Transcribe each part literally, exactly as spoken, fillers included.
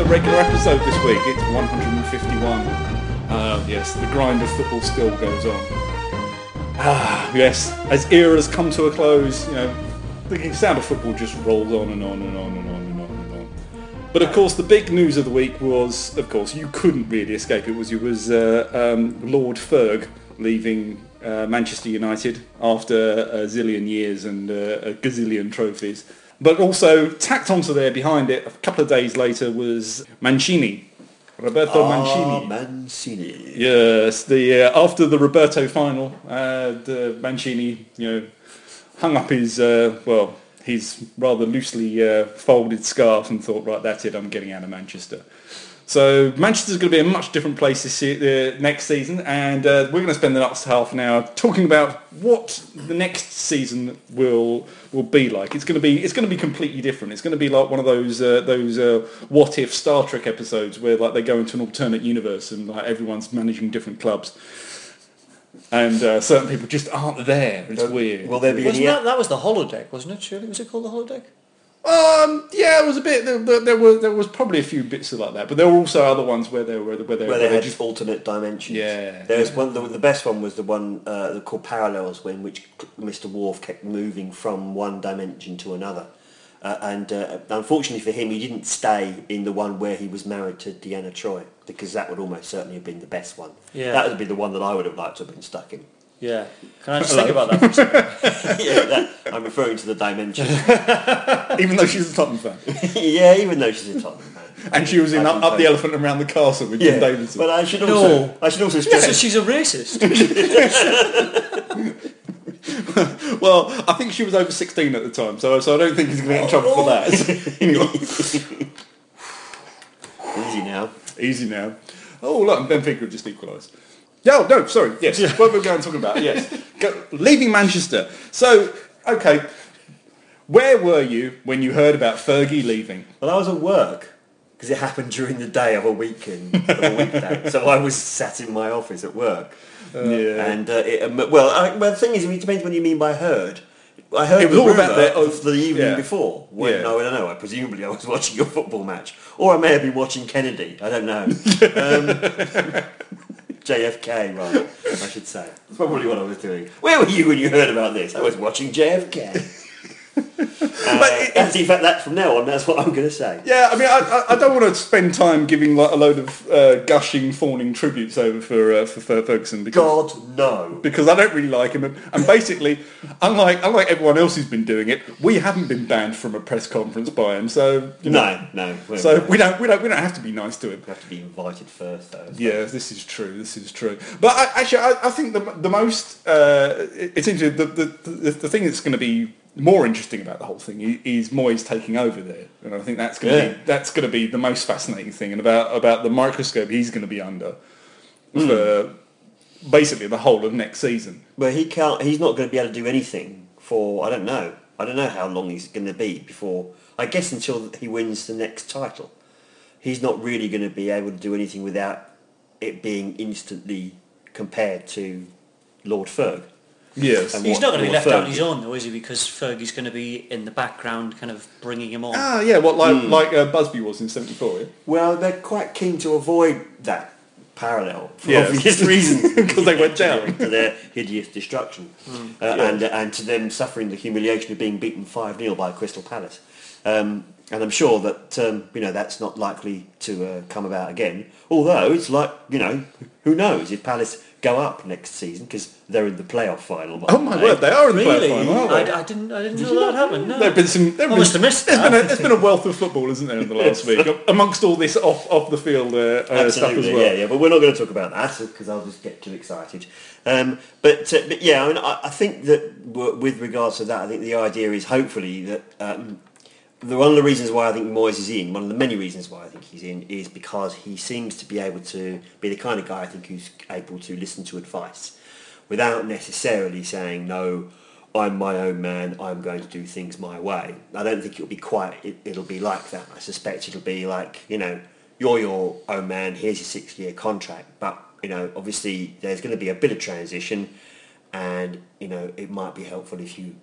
another regular episode this week. It's one hundred fifty-one. Uh, yes, the grind of football still goes on. Ah, yes, as eras come to a close, you know, the sound of football just rolls on and on and on and on and on and on. But of course, the big news of the week was, of course, you couldn't really escape it, was it was uh, um, Lord Ferg leaving uh, Manchester United after a zillion years and uh, a gazillion trophies. But also tacked onto there behind it a couple of days later was Mancini, Roberto ah, Mancini. Mancini. Yes, the uh, after the Roberto final, uh, the Mancini, you know, hung up his uh, well, his rather loosely uh, folded scarf and thought, right, that's it, I'm getting out of Manchester. So Manchester's going to be a much different place this se- uh, next season, and uh, we're going to spend the next half an hour talking about what the next season will will be like. It's going to be it's going to be completely different. It's going to be like one of those uh, those uh, what if Star Trek episodes where like they go into an alternate universe and like everyone's managing different clubs, and uh, certain people just aren't there. It's Uh, weird. will there be Wasn't any? that, that was the holodeck, wasn't it? Surely was it called the holodeck? Um, yeah, it was a bit. There, there, there was there was probably a few bits of like that, but there were also other ones where they were where they, Where they had just alternate dimensions. Yeah. There's one. The, the best one was the one uh, called Parallels, when which Mister Worf kept moving from one dimension to another, uh, and uh, unfortunately for him, he didn't stay in the one where he was married to Deanna Troi, because that would almost certainly have been the best one. Yeah. That would be the one that I would have liked to have been stuck in. Yeah. Can I just think about that for a second? yeah, that, I'm referring to the dimension. even though she's a Tottenham fan. yeah, even though she's a Tottenham fan. And she was in I Up, can up the say- Elephant and Around the Castle with Yeah, Jim Davidson. but I should also No. I should also So stress. she's a racist. Well, I think she was over sixteen at the time, so so I don't think he's going to get in trouble for that. Anyway, Easy now. easy now. Oh, look, Benfica have just equalised. No, no, sorry, yes, what we're going to talk about, yes. Go, leaving Manchester. So, okay, where were you when you heard about Fergie leaving? Well, I was at work because it happened during the day of a weekend, of a weekday. So I was sat in my office at work. Yeah. And uh, it, um, well, I, well, the thing is, it depends what you mean by heard. I heard It was the all about rumour the- of the evening yeah. before. When, Yeah. no, I don't know. I presumably I was watching a football match, or I may have been watching Kennedy. I don't know. um, J F K, right? I should say. That's probably what I was doing. Where were you when you heard about this? I was watching J F K. Uh, it- that's, in fact, that's from now on. That's what I'm going to say. Yeah, I mean, I, I, I don't want to spend time giving like a load of uh, gushing, fawning tributes over for uh, for Fer- Ferguson because God, no. because I don't really like him, and, and basically, unlike unlike everyone else who's been doing it, we haven't been banned from a press conference by him, so you know, No, no. we're- so we don't we don't we don't have to be nice to him. We have to be invited first, though. so- Yeah, this is true. This is true. But I, actually, I, I think the the most uh, it- it's interesting. The, the the the thing that's going to be more interesting about the whole thing i- is Moyes taking over there, and I think that's going to Yeah. be that's going to be the most fascinating thing, and about about the microscope he's going to be under Hmm. for basically the whole of next season. But he can't. He's not going to be able to do anything for. I don't know. I don't know how long he's going to be before. I guess until he wins the next title, he's not really going to be able to do anything without it being instantly compared to Lord Ferg. Yes. And He's what not going to be Lord left out Ferg on his did. own, though, is he? Because Fergie's going to be in the background, kind of bringing him on. Ah, yeah. What like Hmm. like uh, Busby was in seventy-four. Yeah? Well, they're quite keen to avoid that parallel for Yes. obvious reasons, 'Cause they went down. to their hideous destruction, uh, and and to them suffering the humiliation of being beaten five nil by Crystal Palace. Um, and I'm sure that um, you know that's not likely to uh, come about again. Although it's like, you know, who knows if Palace go up next season, because they're in the playoff final. by Oh the my way. word, they are in the Really? playoff final, aren't they? I, I didn't. I didn't know that happened. No. There've been some. There've I been, must have missed there's that. been, a, there's been a wealth of football, isn't there, in the last week, amongst all this off off the field uh, uh, stuff as Absolutely, well. yeah, yeah. But we're not going to talk about that because I'll just get too excited. Um, but, uh, but yeah, I mean, I, I think that w- with regards to that, I think the idea is hopefully that um, the, one of the reasons why I think Moyes is in, one of the many reasons why I think he's in, is because he seems to be able to be the kind of guy I think who's able to listen to advice without necessarily saying, no, I'm my own man, I'm going to do things my way. I don't think it'll be quite, it, it'll be like that. I suspect it'll be like, you know, you're your own man, here's your six-year contract, but, you know, obviously there's going to be a bit of transition, and, you know, it might be helpful if you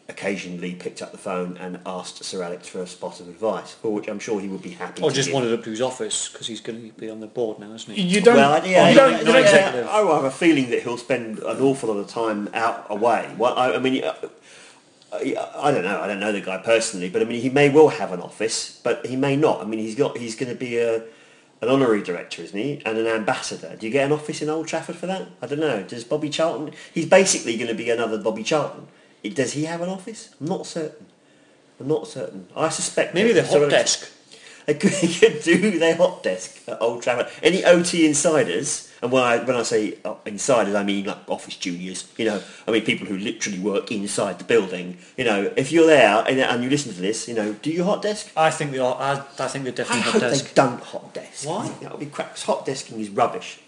occasionally picked up the phone and asked Sir Alex for a spot of advice, for which I'm sure he would be happy Or to just give. wanted up to his office because he's going to be on the board now, isn't he? You don't. Well, yeah, you you don't. don't, You don't executive. I have a feeling that he'll spend an awful lot of time out away. Well, I, I mean, uh, I, I don't know. I don't know the guy personally, but I mean, he may well have an office, but he may not. I mean, he's got. He's going to be a an honorary director, isn't he, and an ambassador. Do you get an office in Old Trafford for that? I don't know. Does Bobby Charlton? He's basically going to be another Bobby Charlton. It, does he have an office? I'm not certain. I'm not certain. I suspect Maybe the that hot Sir Alex- desk. They could, they could do their hot desk at Old Trafford. Any O T insiders, and when I when I say uh, insiders, I mean like office juniors. You know, I mean people who literally work inside the building. You know, if you're there and, and you listen to this, you know, do you hot desk? I think they are. I, I think they're I definitely hope hot they desk. don't hot desk. Why? That would be crap. 'Cause hot desking is rubbish.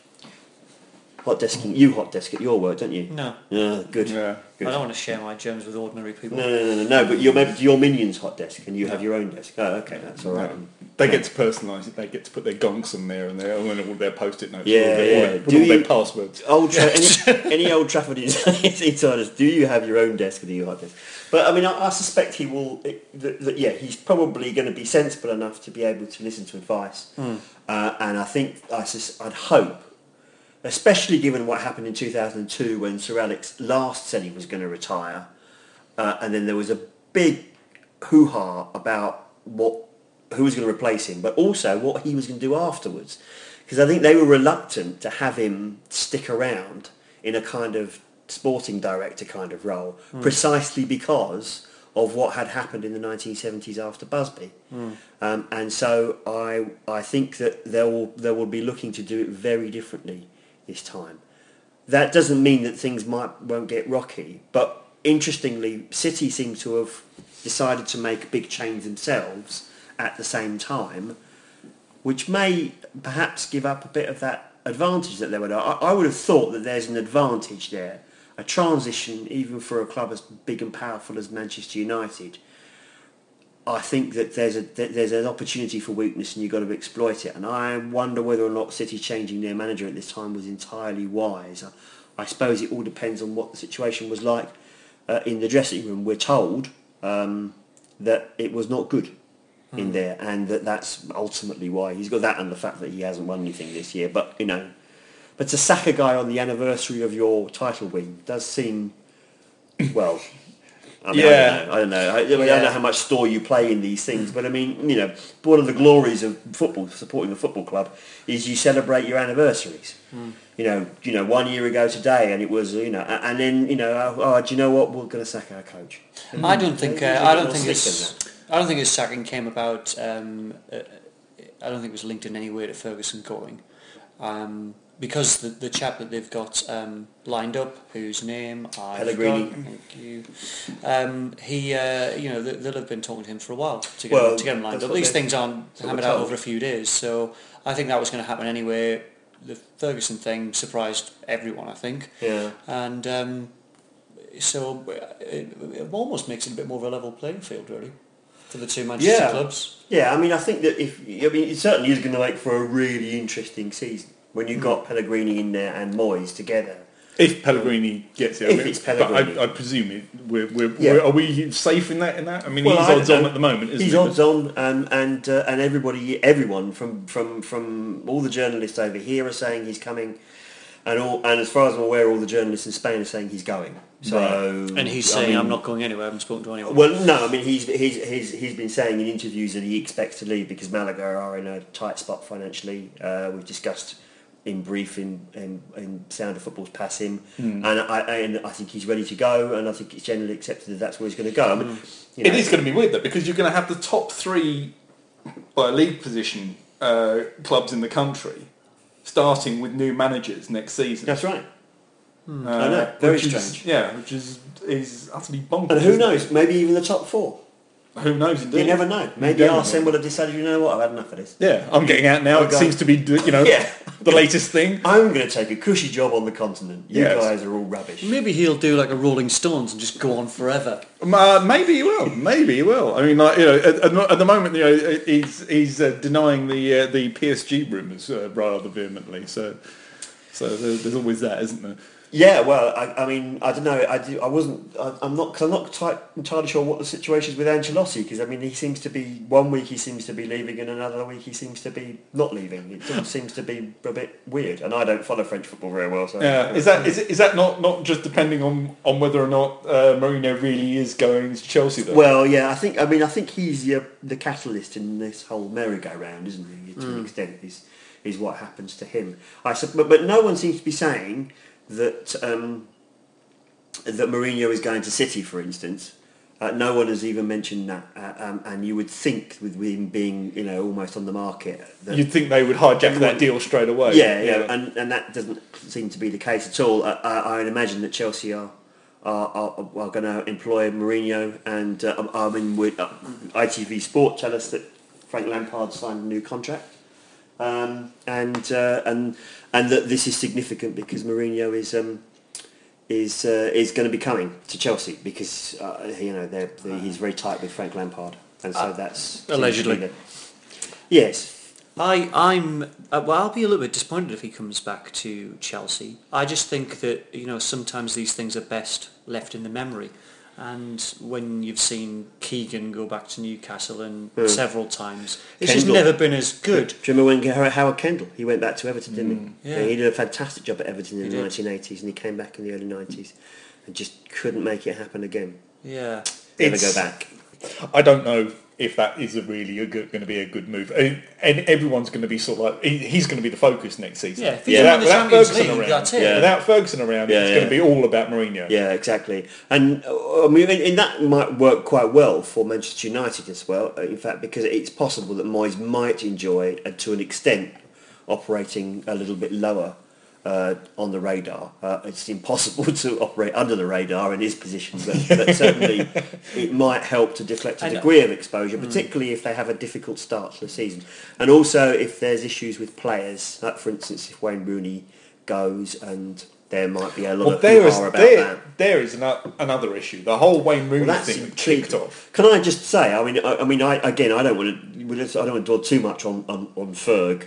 Hot desking, you hot desk at your work, don't you? No, Yeah, good. Yeah. good. I don't want to share my germs with ordinary people. No, no, no, no, no. But you're maybe your minions hot desk, and you have your own desk. Oh, okay, that's all right. No. They get to personalise it. They get to put their gonks on there and their and all their post-it notes. Yeah, with all their, yeah. with Do all their you- passwords. Old Tra- any, any Old Trafford insiders, do you have your own desk or do you hot desk? But I mean, I, I suspect he will. It, that, that, yeah, he's probably going to be sensible enough to be able to listen to advice, Mm. uh, and I think I sus- I'd hope, especially given what happened in two thousand two when Sir Alex last said he was going to retire, uh, and then there was a big hoo-ha about what who was going to replace him, but also what he was going to do afterwards. Because I think they were reluctant to have him stick around in a kind of sporting director kind of role, Mm. precisely because of what had happened in the nineteen seventies after Busby. Mm. Um, and so I I think that they will they will be looking to do it very differently this time. That doesn't mean that things might won't get rocky, but interestingly, City seem to have decided to make a big change themselves at the same time, which may perhaps give up a bit of that advantage that they would have. I, I would have thought that there's an advantage there, a transition even for a club as big and powerful as Manchester United. I think that there's a that there's an opportunity for weakness and you've got to exploit it. And I wonder whether or not City changing their manager at this time was entirely wise. I, I suppose it all depends on what the situation was like uh, in the dressing room. We're told um, that it was not good in there, and that that's ultimately why he's got that, and the fact that he hasn't won anything this year. But you know, but to sack a guy on the anniversary of your title win does seem well. I mean, Yeah. I don't know. I don't know. I, I mean, I Yeah. don't know how much store you play in these things, but I mean, you know, one of the glories of football, supporting a football club, is you celebrate your anniversaries. Mm. You know, you know, one year ago today, and it was, you know, a- and then you know, oh, oh do you know what? We're going to sack our coach. I don't think. There's Uh, a I bit don't more think slick his. than I don't think his sacking came about. Um, uh, I don't think it was linked in any way to Ferguson going, um, because the the chap that they've got um, lined up, whose name I Pellegrini. forgot, thank you. Um, he, uh, you know, they, they'll have been talking to him for a while to get Well, him, to get him lined that's up. what These they- things aren't what hammered we're out told. over a few days, so I think that was going to happen anyway. The Ferguson thing surprised everyone, I think. Yeah. And um, so it, it almost makes it a bit more of a level playing field, really, for the two Manchester Yeah. clubs. Yeah, I mean, I think that if I mean, it certainly is going to make for a really interesting season when you've got Pellegrini in there and Moyes together. If Pellegrini gets it, If I mean, it's but Pellegrini. I, I presume it, we're, we're, Yeah. we're, are we safe in that? In that, I mean, Well, he's I odds don't on know. at the moment, isn't He's he? odds on, um, and uh, and everybody, everyone from, from from all the journalists over here are saying he's coming, and all and as far as I'm aware, all the journalists in Spain are saying he's going. So And he's I saying, mean, I'm not going anywhere, I haven't spoken to anyone. Well, no, I mean he's he's he's he's been saying in interviews that he expects to leave because Malaga are in a tight spot financially. Uh, we've discussed in brief in, in, in Sound of Football's pass him, Mm. and I and I think he's ready to go, and I think it's generally accepted that that's where he's going to go. I mean, you know, It is going to be weird though, because you're going to have the top three by league position uh, clubs in the country starting with new managers next season. That's right. Uh, I know, very which is- strange. yeah, which is is utterly bonkers. And who isn't knows? it? Maybe even the top four. Who knows? Indeed. You never know. Maybe don't Arsene know. will have decided, you know what, I've had enough of this. Yeah, I'm getting out now. I'll It go. seems to be, you know, Yeah. the latest thing. I'm going to take a cushy job on the continent. You Yes. guys are all rubbish. Maybe he'll do like a Rolling Stones and just go on forever. Uh, maybe he will. Maybe he will. I mean, like you know, at, at- at the moment, you know, he's he's uh, denying the uh, the P S G rumours uh, rather vehemently. So, so there, there's always that, isn't there? Yeah, well, I, I mean, I don't know. I, do, I wasn't. I, I'm not. Cause I'm not ti entirely sure what the situation is with Ancelotti. Because I mean, he seems to be one week he seems to be leaving, and another week he seems to be not leaving. It all seems to be a bit weird. And I don't follow French football very well. So Yeah, is that is, it, is that not, not just depending on, on whether or not uh, Mourinho really is going to Chelsea though? Well, yeah, I think. I mean, I think he's the, the catalyst in this whole merry-go-round, isn't he? To mm. an extent, is is what happens to him. I but, but no one seems to be saying that um, that Mourinho is going to City, for instance. Uh, no one has even mentioned that, uh, um, and you would think with him being, you know, almost on the market, that you'd think they would hijack everyone, that deal straight away. Yeah, yeah, yeah. And, and that doesn't seem to be the case at all. I, I, I imagine that Chelsea are are, are, are going to employ Mourinho, and uh, I mean, with, uh, I T V Sport tell us that Frank Lampard signed a new contract. Um, and uh, and and that this is significant because Mourinho is um, is uh, is going to be coming to Chelsea because uh, you know they're, they're, he's very tight with Frank Lampard, and so uh, that's allegedly. The, yes, I I'm uh, well. I'll be a little bit disappointed if he comes back to Chelsea. I just think that you know sometimes these things are best left in the memory. And when you've seen Keegan go back to Newcastle and mm. several times, it's Kendall. just never been as good. Do you remember when Howard Kendall, he went back to Everton, didn't mm. he? Yeah. yeah. He did a fantastic job at Everton in he the did. nineteen eighties, and he came back in the early nineties and just couldn't make it happen again. Yeah. Never it's, go back. I don't know if that is a really a good, going to be a good move. And everyone's going to be sort of like, he, he's going to be the focus next season. Yeah, if he's yeah. without, without Ferguson League, around, that's it. Yeah. Without Ferguson around, yeah, it's yeah. going to be all about Mourinho. Yeah, exactly. And uh, I mean, and that might work quite well for Manchester United as well. In fact, because it's possible that Moyes might enjoy, uh, to an extent, operating a little bit lower Uh, on the radar. Uh, it's impossible to operate under the radar in his position, but, but certainly it might help to deflect a degree of exposure, particularly mm. if they have a difficult start to the season. And also if there's issues with players, like for instance if Wayne Rooney goes, and there might be a lot well, of there is, about there, that. There is an, another issue. The whole Wayne Rooney well, thing kicked off. Can I just say, I mean, I, I mean, I, again, I don't want to, I don't want to dwell too much on, on, on Ferg,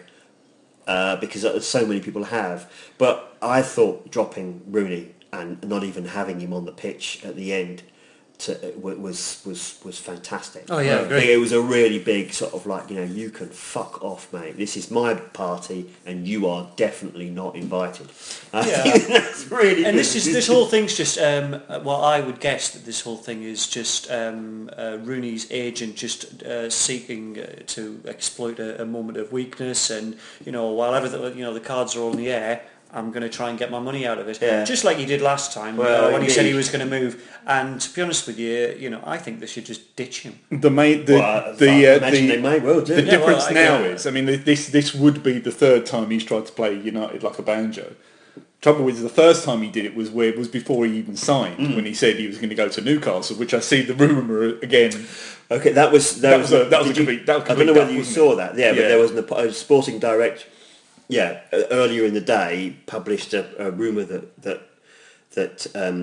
Uh, because so many people have. But I thought dropping Rooney and not even having him on the pitch at the end to, was was was fantastic. Oh yeah, I think it was a really big sort of like, you know, you can fuck off, mate. This is my party, and you are definitely not invited. I yeah, think that's really. And good. this is this whole thing's just. Um, well, I would guess that this whole thing is just um, uh, Rooney's agent just uh, seeking uh, to exploit a, a moment of weakness, and you know, while everything, you know, the cards are all in the air, I'm going to try and get my money out of it, yeah. just like he did last time well, uh, when he said he was going to move. And to be honest with you, you know, I think they should just ditch him. The main, the well, the uh, the, they may well do. the yeah, difference well, now yeah. is, I mean, this this would be the third time he's tried to play United like a banjo. Trouble is, the first time he did it was where it was before he even signed, mm. when he said he was going to go to Newcastle, which I see the rumour again. Okay, that was that, that was, was a, that was a you, complete, that was I don't know duck, whether you saw it? that. Yeah, yeah, but there was an, a sporting direct. Yeah, earlier in the day, published a, a rumour that that that um,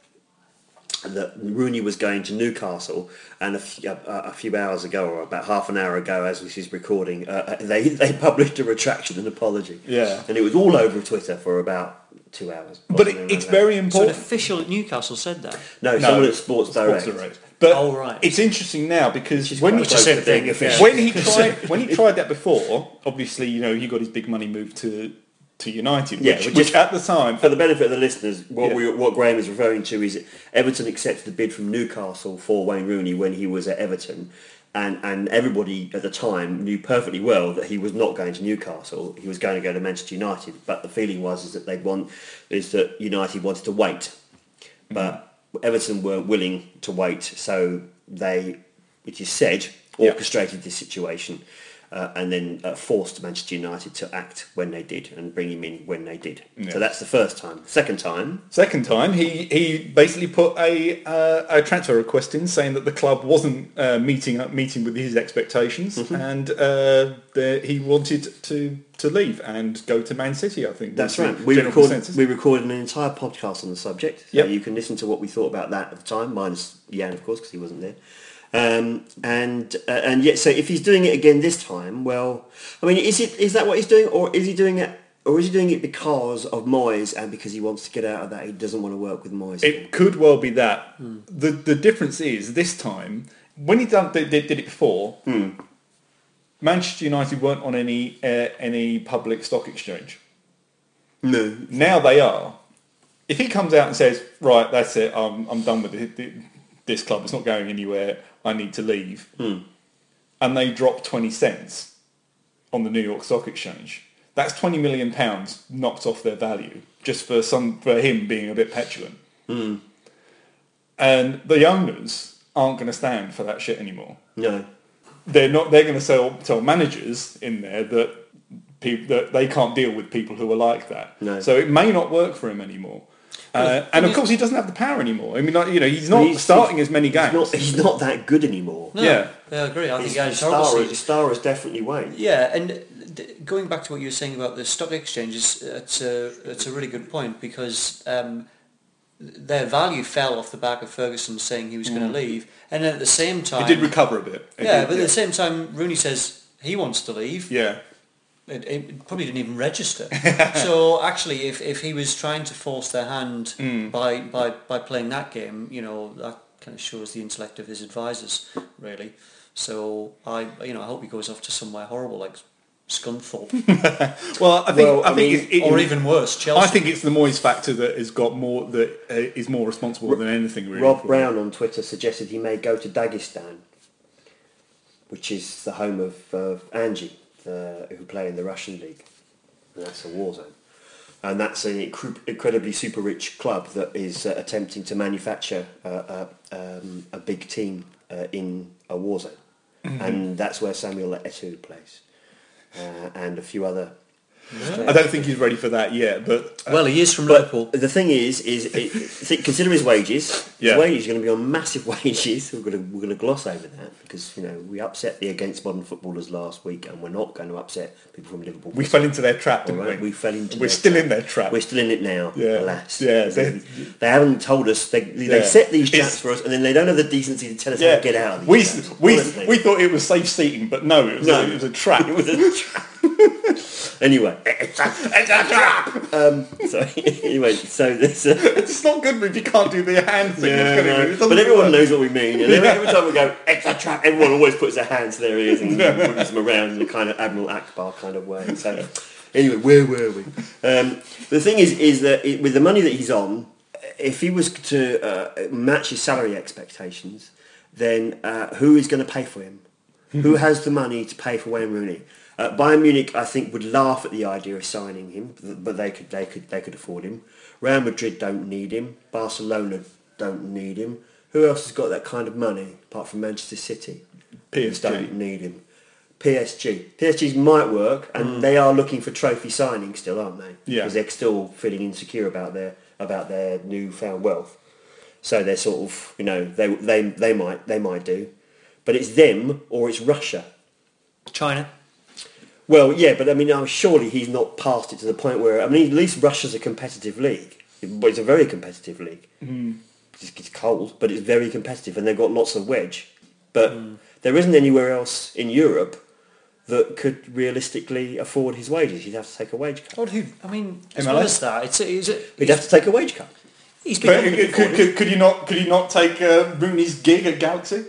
that Rooney was going to Newcastle, and a, f- a, a few hours ago, or about half an hour ago, as this is recording, uh, they they published a retraction and apology. Yeah, and it was all over Twitter for about two hours. But it, it's like very important. So an official at Newcastle said that? No, no someone at Sports Direct. Sports Direct. But oh, right. It's interesting now because when, you, thing, yeah. when he tried when he tried that before, obviously, you know, he got his big money moved to to United, which, yeah, which, which at the time, for the benefit of the listeners, what yeah. we what Graham is referring to is Everton accepted a bid from Newcastle for Wayne Rooney when he was at Everton, and and everybody at the time knew perfectly well that he was not going to Newcastle. He was going to go to Manchester United. But the feeling was is that they want is that United wanted to wait, but mm-hmm. Everton were willing to wait, so they, it is said, orchestrated yeah. this situation. Uh, and then uh, forced Manchester United to act when they did and bring him in when they did. Yeah. So that's the first time. Second time. Second time, he, he basically put a uh, a transfer request in saying that the club wasn't uh, meeting up meeting with his expectations, mm-hmm. and uh, the, he wanted to to leave and go to Man City. I think that's right. We recorded we recorded an entire podcast on the subject. So yep. you can listen to what we thought about that at the time, minus Jan, of course, because he wasn't there. Um, and uh, and yet, so if he's doing it again this time, well, I mean, is it is that what he's doing, or is he doing it or is he doing it because of Moyes and because he wants to get out of that? He doesn't want to work with Moyes. It could well be that. Mm. The the difference is this time when he done did, did it before, mm. Manchester United weren't on any uh, any public stock exchange. No. Now they are. If he comes out and says, "Right, that's it. I'm I'm done with it, this club. It's not going anywhere. I need to leave," mm. and they drop twenty cents on the New York Stock Exchange, that's twenty million pounds knocked off their value just for some for him being a bit petulant. Mm. And the owners aren't going to stand for that shit anymore. No, they're not. They're going to tell tell managers in there that people that they can't deal with people who are like that. No. So it may not work for him anymore. Uh, and of course, he doesn't have the power anymore. I mean, like, you know, he's not he's, starting he's, as many games. He's not, he's not that good anymore. No, yeah, yeah, I agree. I his, think his he's horrible. star, his star has definitely waned. Yeah, and th- going back to what you were saying about the stock exchanges, it's a it's a really good point because um, their value fell off the back of Ferguson saying he was mm. going to leave, and then at the same time, it did recover a bit. It yeah, did, but yeah. at the same time, Rooney says he wants to leave. Yeah. It, it probably didn't even register. So actually, if, if he was trying to force their hand mm. by, by, by playing that game, you know, that kind of shows the intellect of his advisors, really. So I, you know, I hope he goes off to somewhere horrible like Scunthorpe. Well, I think, well, I, I think, mean, it's, it, or even worse, Chelsea. I think it's the Moyes factor that has got more that uh, is more responsible than anything. Really, Rob Brown on Twitter suggested he may go to Dagestan, which is the home of uh, Angie. Uh, who play in the Russian league. And that's a war zone. And that's an incre- incredibly super rich club that is uh, attempting to manufacture uh, uh, um, a big team uh, in a war zone. Mm-hmm. And that's where Samuel Eto'o plays. Uh, and a few other... Yeah. I don't think he's ready for that yet, but... Uh, well, he is from but Liverpool. The thing is, is it, consider his wages. Yeah. His wages are going to be on massive wages. We're going to, we're going to gloss over that because, you know, we upset the Against Modern Footballers last week and we're not going to upset people from Liverpool. We fell into their trap, didn't right? we? We fell into We're their still trap. in their trap. We're still in it now, yeah. alas. Yeah, they, they haven't told us. They, they yeah. set these traps it's, for us and then they don't have the decency to tell us yeah. how to get out of these we, traps. We, Honestly. we thought it was safe seating, but no, it was, no. A, it was a trap. It was a trap. Anyway, it's a, it's a trap. Um, so anyway, so this. Uh, it's not good if you can't do the hand thing. Yeah, it's no, it but everyone work. knows what we mean. And every, every time we go, it's a trap, everyone always puts their hands to their ears and moves them around in a kind of Admiral Akbar kind of way. So anyway, where were we? Um, the thing is, is that it, with the money that he's on, if he was to uh, match his salary expectations, then uh, who is going to pay for him? Who has the money to pay for Wayne Rooney? Uh, Bayern Munich, I think, would laugh at the idea of signing him, but they could, they could, they could afford him. Real Madrid don't need him. Barcelona don't need him. Who else has got that kind of money apart from Manchester City? P S G don't need him. P S G. P S G's might work, and mm. they are looking for trophy signing still, aren't they? Yeah. Because they're still feeling insecure about their about their newfound wealth. So they're sort of, you know, they they they might they might do, but it's them or it's Russia. China. Well, yeah, but I mean, uh, surely he's not passed it to the point where, I mean, at least Russia's a competitive league. But it's a very competitive league. Mm. It's, it's cold, but it's very competitive, and they've got lots of wedge. But mm. there isn't anywhere else in Europe that could realistically afford his wages. He'd have to take a wage cut. What who? I mean, as well as that, it's a, it's a, He'd have to take a wage cut. He's but could, could, could, could you not? Could you not take uh, Rooney's gig at Galaxy?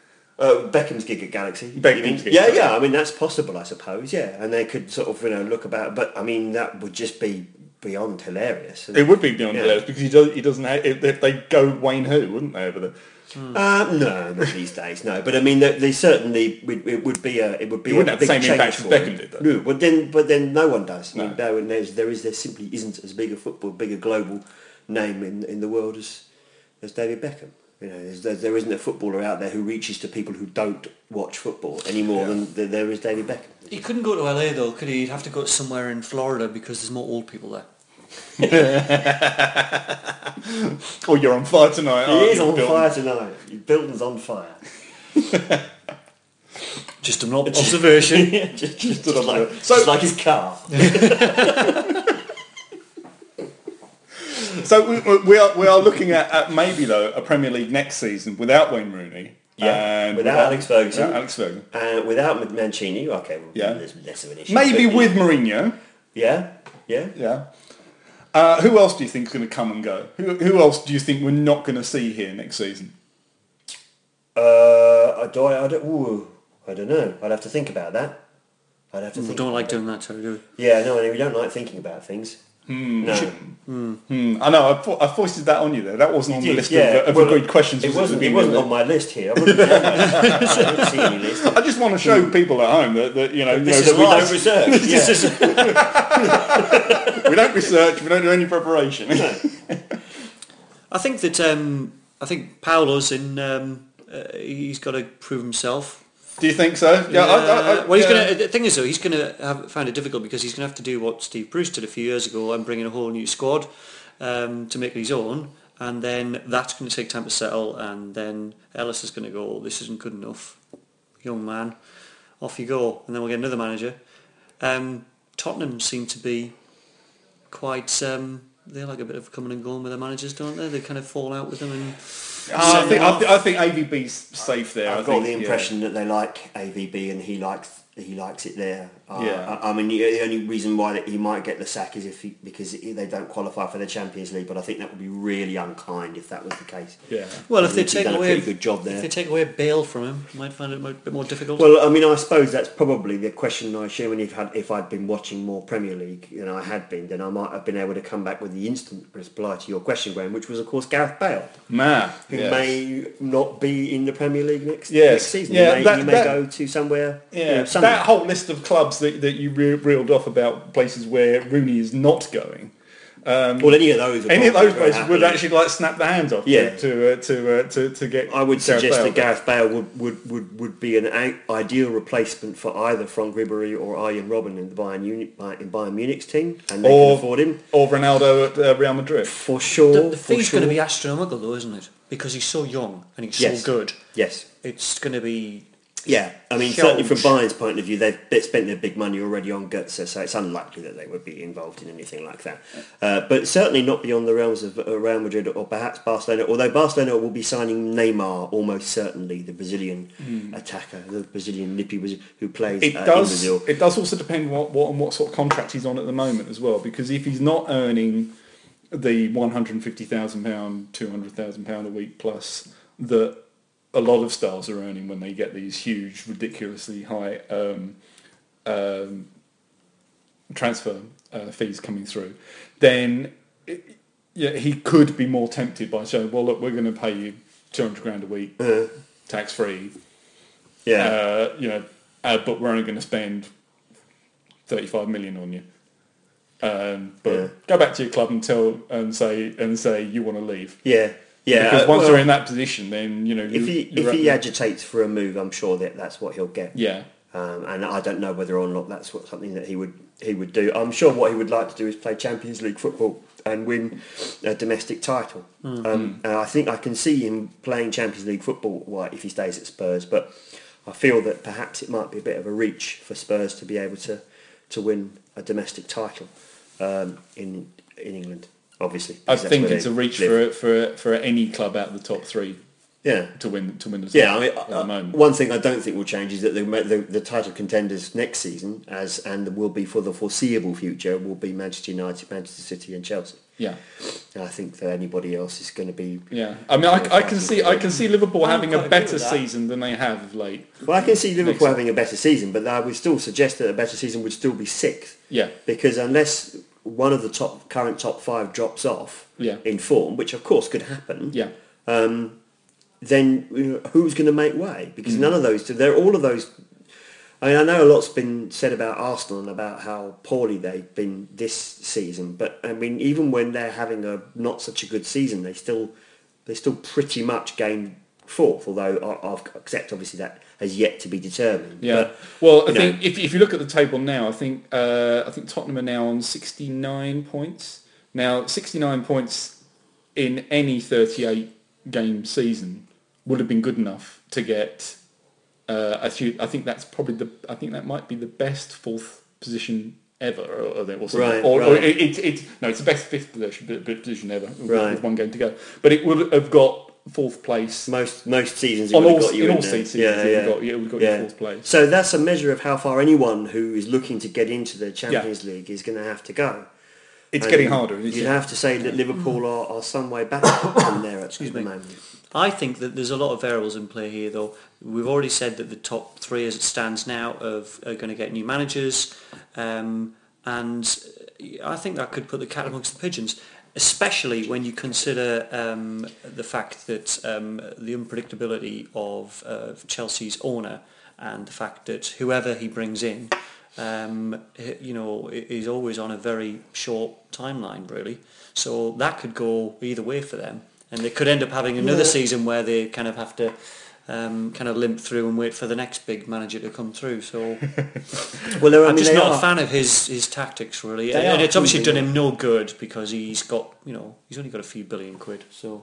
Uh, Beckham's gig at Galaxy. Beckham's gig, yeah, sorry. yeah. I mean, that's possible, I suppose. Yeah, and they could sort of, you know, look about. But I mean, that would just be beyond hilarious. It would be beyond yeah. hilarious because he does. He doesn't. Have, if, if they go Wayne who, wouldn't they? Over the. Hmm. Uh, no, not these days. No, but I mean, they, they certainly would, it would be a. It would be. It wouldn't a have the big same impact change as for Beckham him. did, though. No, but then, but then no one does. No. You know, and there's, there is, there simply isn't as big a football, bigger global name in in the world as as David Beckham. You know, there's, there, there isn't a footballer out there who reaches to people who don't watch football any more Yeah. than, than there is David Beckham. He couldn't go to L A though, could he? He'd have to go somewhere in Florida because there's more old people there. Oh, you're on fire tonight. He aren't is you, on Bill? fire tonight. Bilton's on fire. Just an ob- observation. just, just, Just an like, observation. so, just like his car. So we, we are we are looking at, at maybe though a Premier League next season without Wayne Rooney. Yeah, and without Alex Ferguson. Without Alex Ferguson. Uh, without Mancini. Okay, well, Yeah. there's less of an issue. Maybe but, with Mourinho. Yeah. Yeah. Yeah. Uh, who else do you think is going to come and go? Who, who else do you think we're not going to see here next season? Uh, I do. I, I don't. Ooh, I don't know. I'd have to think about that. I'd have to We think. don't about like it. doing that, Terry, do we? Yeah, no, we don't like thinking about things. Hmm. No. Hmm. I know. I, fo- I foisted that on you there. That wasn't on the did, list yeah. of, of Well, agreed questions. It was wasn't. at the It beginning wasn't of on my list here. I, wouldn't, I don't see any list. I just want to show people at home that, that you know, This you is know, that live research. we, Yeah. this is, we don't research. We don't do any preparation. I think that um, I think Paolo's in. Um, uh, he's got to prove himself. Do you think so? Yeah. I, I, I, well, he's yeah. going to. The thing is, though, he's going to have find it difficult because he's going to have to do what Steve Bruce did a few years ago and bring in a whole new squad um, to make it his own, and then that's going to take time to settle, and then Ellis is going to go, oh, this isn't good enough, young man, off you go, and then we'll get another manager. Um, Tottenham seem to be quite. Um, they like a bit of coming and going with their managers, don't they? They kind of fall out with them and. Uh, I think I, th- I think A V B's safe there. I've I got think, the yeah. impression that they like A V B and he likes he likes it there. Uh, Yeah. I, I mean, the, the only reason why that he might get the sack is if he, because they don't qualify for the Champions League. But I think that would be really unkind if that was the case. Yeah. Well, I if they think he's take done a away, pretty good job there. if they take away Bale from him, you might find it a bit more difficult. Well, I mean, I suppose that's probably the question I share. When if had if I'd been watching more Premier League than I had been, then I might have been able to come back with the instant reply to your question, Graham, which was, of course, Gareth Bale, Man. who yes. may not be in the Premier League next, Yes. next season. Yeah, he may, that- he may that- go to somewhere. Yeah, you know, somewhere. that whole list of clubs that, that you re- reeled off about places where Rooney is not going. Um, Well, any of those. would any of probably those be very places would happy. actually like snap the hands off Yeah. to to uh, to, uh, to to get. I would Gareth suggest Bale that Gareth Bale would, would, would, would be an a- ideal replacement for either Frank Ribery or Arjen Robben in the Bayern, Uni- in Bayern Munich's team, and they Or- can afford him or Ronaldo at uh, Real Madrid. for sure. the, the for fee's sure. going to be astronomical, though, isn't it? Because he's so young and he's Yes. so good. Yes. It's going to be. Yeah, I mean, Huge. certainly from Bayern's point of view, they've they've spent their big money already on Götze, so it's unlikely that they would be involved in anything like that. Uh, but certainly not beyond the realms of uh, Real Madrid or perhaps Barcelona, although Barcelona will be signing Neymar almost certainly, the Brazilian attacker, the Brazilian nippy Brazil- who plays It uh, in does. Brazil. It does also depend what, what on what sort of contract he's on at the moment as well. Because if he's not earning the one hundred fifty thousand pound, two hundred thousand pound a week plus that a lot of stars are earning when they get these huge, ridiculously high um, um, transfer uh, fees coming through, then it, yeah, he could be more tempted by saying, "Well, look, we're going to pay you two hundred grand a week, Uh, tax free." yeah, Uh, you know, uh, but we're only going to spend thirty-five million on you. Um, but Yeah. go back to your club and tell and say and say you want to leave. yeah, yeah. Because uh, once well, they're in that position, then you know. if you- he you're if at he the- agitates for a move, I'm sure that that's what he'll get. yeah, Um, and I don't know whether or not that's what, something that he would he would do. I'm sure what he would like to do is play Champions League football and win a domestic title. Um, and I think I can see him playing Champions League football well, if he stays at Spurs. But I feel that perhaps it might be a bit of a reach for Spurs to be able to, to win a domestic title um, in in England. Obviously, I because that's think where it's a they reach live. for for for any club out of the top three yeah. to win to win the Yeah, title I mean, at the uh, moment. one thing I don't think will change is that the, the the title contenders next season, as and will be for the foreseeable future, will be Manchester United, Manchester City, and Chelsea. Yeah, And I think that anybody else is going to be. yeah. I mean, I, I can see I can see Liverpool I'm having quite a agree better with that. season than they have of late. Well, I can see Liverpool Next- having a better season, but I would still suggest that a better season would still be sixth. Yeah, Because unless one of the top current top five drops off Yeah. in form, which of course could happen, yeah, um, then you know, who's going to make way? Because Mm. none of those, they're all of those. I mean, I know a lot's been said about Arsenal and about how poorly they've been this season, but I mean, even when they're having a not such a good season, they still they still pretty much gain fourth. Although I, I've accept obviously that has yet to be determined. yeah. But, well, I you think know- if if you look at the table now, I think uh, I think Tottenham are now on sixty-nine points. Now, sixty-nine points in any thirty-eight game season would have been good enough to get. Uh, I think I think that's probably the. I think that might be the best fourth position ever, or, or, or something. Right, or, or right. it, it, it, no, it's the best fifth position, position ever with, Right. with one game to go. But it would have got fourth place most most seasons it on would all have got you in in all there. seasons. Yeah, it would yeah. have got, yeah, it would have got Yeah. you fourth place. So that's a measure of how far anyone who is looking to get into the Champions League is going to have to go. It's And getting harder. Isn't You'd it? have to say that Liverpool are, are some way back from there at, at the moment. I think that there's a lot of variables in play here, though. We've already said that the top three, as it stands now, of, are going to get new managers, um, and I think that could put the cat amongst the pigeons, especially when you consider um, the fact that um, the unpredictability of uh, Chelsea's owner and the fact that whoever he brings in, um, you know, is always on a very short timeline, really. So that could go either way for them. And they could end up having another Yeah. season where they kind of have to um, kind of limp through and wait for the next big manager to come through. So Well, I mean, I'm just they not are- a fan of his, his tactics, really. They And are it's obviously done proving him no good because he's got, you know, he's only got a few billion quid. So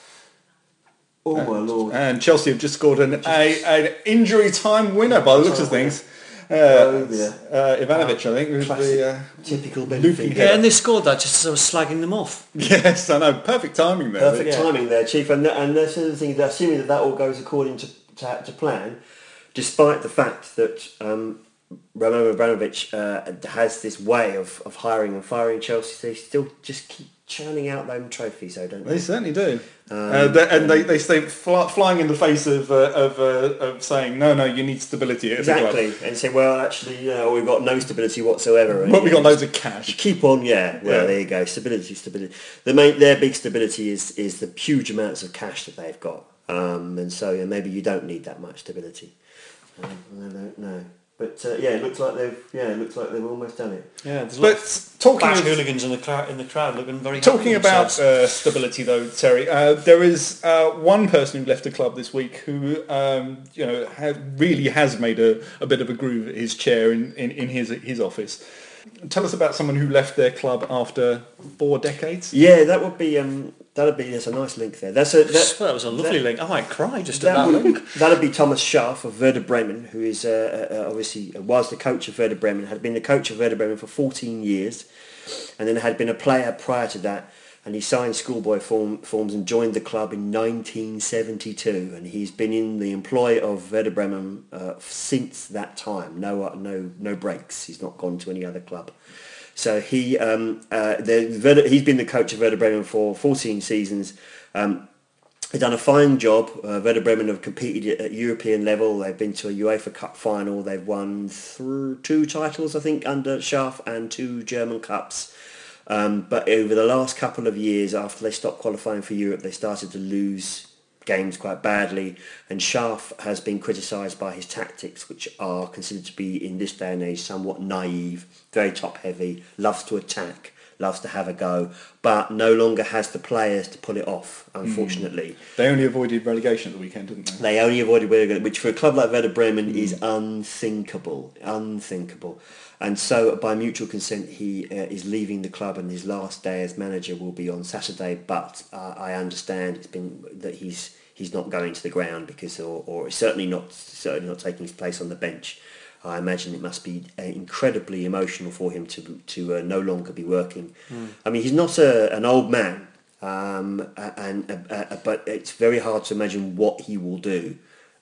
Oh my lord! And Chelsea have just scored an a, an injury time winner by the looks of things. Uh, Oh, yeah. uh, Ivanovic, I think, was Classic. the uh, Typical looping Benfica. yeah, and they scored that just as I was slagging them off. yes, I know, perfect timing there. Perfect Yeah. timing there, Chief. And, and that's the thing, that assuming that that all goes according to, to, to plan, despite the fact that um, Roman Abramovich uh, has this way of, of hiring and firing Chelsea, they still just keep churning out them trophies, though, don't They they? certainly do. Um, uh, they, and they, they stay fly, flying in the face of uh, of, uh, of saying, no, no, you need stability at the Exactly. club. And say, well, actually, you know, we've got no stability whatsoever. And, But we've you got know, loads of cash. keep on, yeah. Well, Yeah. there you go. Stability, stability. The main, their big stability is is the huge amounts of cash that they've got, um, and so yeah, maybe you don't need that much stability. Um, I don't know, but uh, yeah, it looks like they've yeah, it looks like they've almost done it. Yeah, there's a lot of But talking bash of, hooligans in the, crowd, in the crowd looking very happy talking with about themselves. uh, stability, though, Terry, uh, there is uh, one person who left the club this week who, um, you know, ha- really has made a, a bit of a groove at his chair in, in, in his his office. Tell us about someone who left their club after four decades. Yeah, that would be um, that'd be there's a nice link there. That's a that, Well, that was a lovely that- link. I might cry just at That that link. would, that'd be Thomas Schaaf of Werder Bremen, who is uh, uh, obviously was the coach of Werder Bremen, had been the coach of Werder Bremen for fourteen years, and then had been a player prior to that. And he signed schoolboy form, forms and joined the club in nineteen seventy-two, and he's been in the employ of Werder Bremen uh, since that time. No, uh, no, no breaks. He's not gone to any other club. So he, um, uh, the, Werder, he's been the coach of Werder Bremen for fourteen seasons. Um, They've done a fine job. Uh, Werder Bremen have competed at European level. They've been to a UEFA Cup final. They've won th- two titles, I think, under Schaaf and two German Cups. Um, but over the last couple of years, after they stopped qualifying for Europe, they started to lose games quite badly. And Schaaf has been criticised by his tactics, which are considered to be, in this day and age, somewhat naive, very top-heavy, loves to attack, loves to have a go, but no longer has the players to pull it off, unfortunately. Mm. They only avoided relegation at the weekend, didn't they? They only avoided relegation, which for a club like Werder Bremen mm. is unthinkable, unthinkable. And so by mutual consent he uh, is leaving the club, and his last day as manager will be on Saturday, but uh, I understand it's been that he's he's not going to the ground because or, or certainly not certainly not taking his place on the bench. I imagine it must be uh, incredibly emotional for him to to uh, no longer be working. Mm. I mean, he's not a, an old man, um, and uh, uh, but it's very hard to imagine what he will do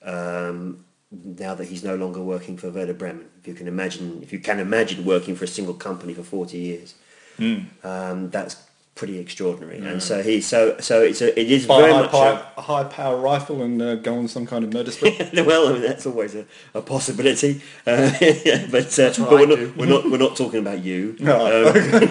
um, now that he's no longer working for Werder Bremen. If you can imagine, if you can imagine working for a single company for forty years, mm. um, that's pretty extraordinary. Mm. And so he, so so it's a, it is Buy very a high, much power, a high power rifle and uh, go on some kind of murder spree. well, I mean, that's always a, a possibility, uh, but, uh, but we're, not, we're not we're not talking about you. No. Um,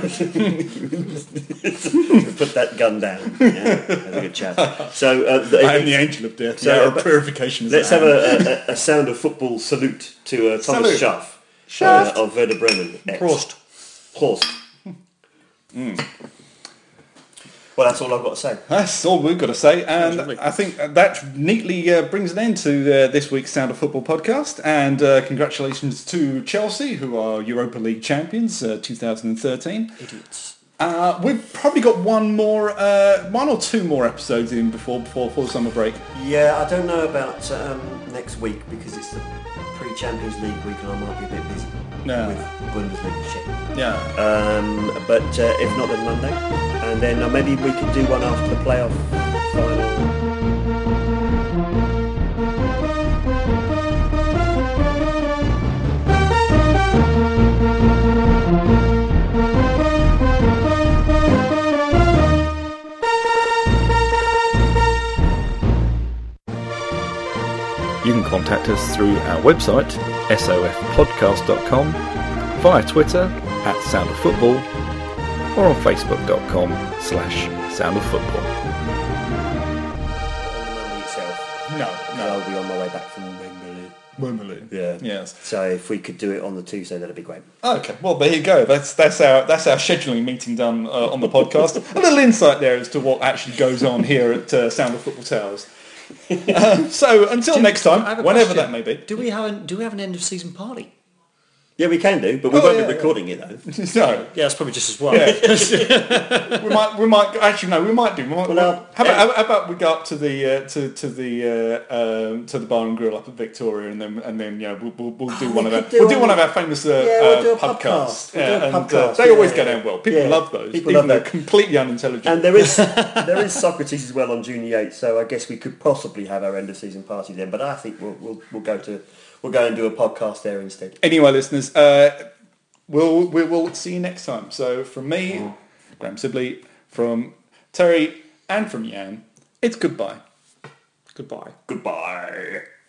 put that gun down. Yeah, have a good chat. So uh, the, I am the angel of death. So, So uh, purification. Is let's at have hand. a, a, a sound of football salute to uh, Thomas Salute. Schaaf, Schaaf. uh, of Werder Bremen. Ex. Prost. Prost. Mm. Well, that's all I've got to say. That's all we've got to say, and lovely. I think that neatly uh, brings an end to uh, this week's Sound of Football podcast. And uh, congratulations to Chelsea, who are Europa League champions, uh, two thousand thirteen. Idiots. Uh, we've probably got one more, uh, one or two more episodes in before before full summer break. Yeah, I don't know about um, next week because it's the pre-Champions League week and I might be a bit busy No. with Bundesliga shit. Yeah. Um, but uh, if not, then Monday, and then uh, maybe we could do one after the playoff final. You can contact us through our website, sof podcast dot com, via Twitter at Sound of Football, or on facebook dot com slash Sound of Football. No, no. I'll be on my way back from Wembley. Wembley. Yeah. Yes. So if we could do it on the Tuesday, that'd be great. Okay. Well, there you go. That's that's our that's our scheduling meeting done uh, on the podcast. A little insight there as to what actually goes on here at uh, Sound of Football Towers. Uh, so until Do- next I have time, a whenever question. that may be. Do we have an, do we have an end of season party? Yeah, we can do, but we Oh, won't yeah, be yeah. recording it though. No. Yeah, that's probably just as well. Yeah. we might we might actually no we might do. We might, Well, now- how, about, how about we go up to the uh, to to the uh, um, to the bar and grill up at Victoria, and then and then you know we'll we'll, we'll do Oh, one we of our could do we'll do on- one of our famous uh, Yeah, we'll uh, do a podcasts. podcast. We'll do a and, uh, podcast, they always yeah, go yeah. down well. People Yeah. love those, People even love though that. completely unintelligent. And there is there is Socrates as well on June the eighth, so I guess we could possibly have our end of season party then. But I think we'll we'll, we'll go to we'll go and do a podcast there instead. Anyway, listeners, uh, we'll we will see you next time. So from me, Graham Sibley, from Terry, and from Jan, it's goodbye. Goodbye. Goodbye.